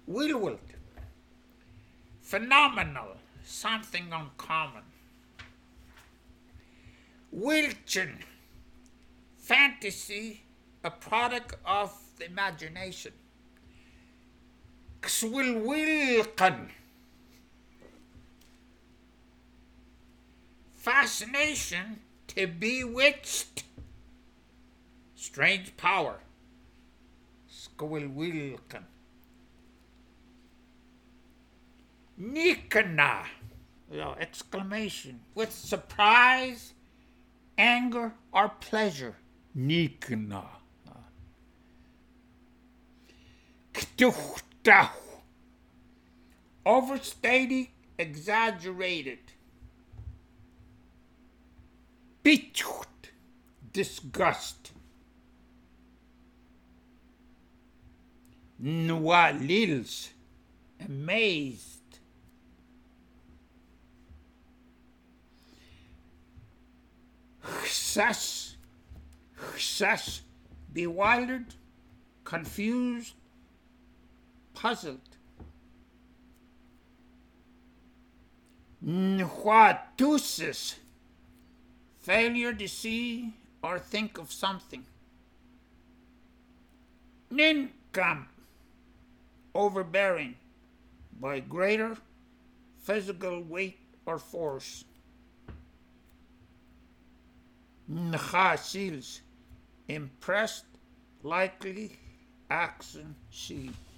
Will, phenomenal, something uncommon. Wilchen, fantasy, a product of the imagination. Xwilwilken, fascination, to bewitched, strange power. Squilwilken. Nikana, exclamation, with surprise, anger, or pleasure. Nikana. Ktuchtau, overstated, exaggerated. Bichucht, disgust. Nualils, amazed. Chsas, bewildered, confused, puzzled. Nhwatusis, failure to see or think of something. Nincamp, overbearing, by greater physical weight or force. Nhasils, impressed, likely, action, see.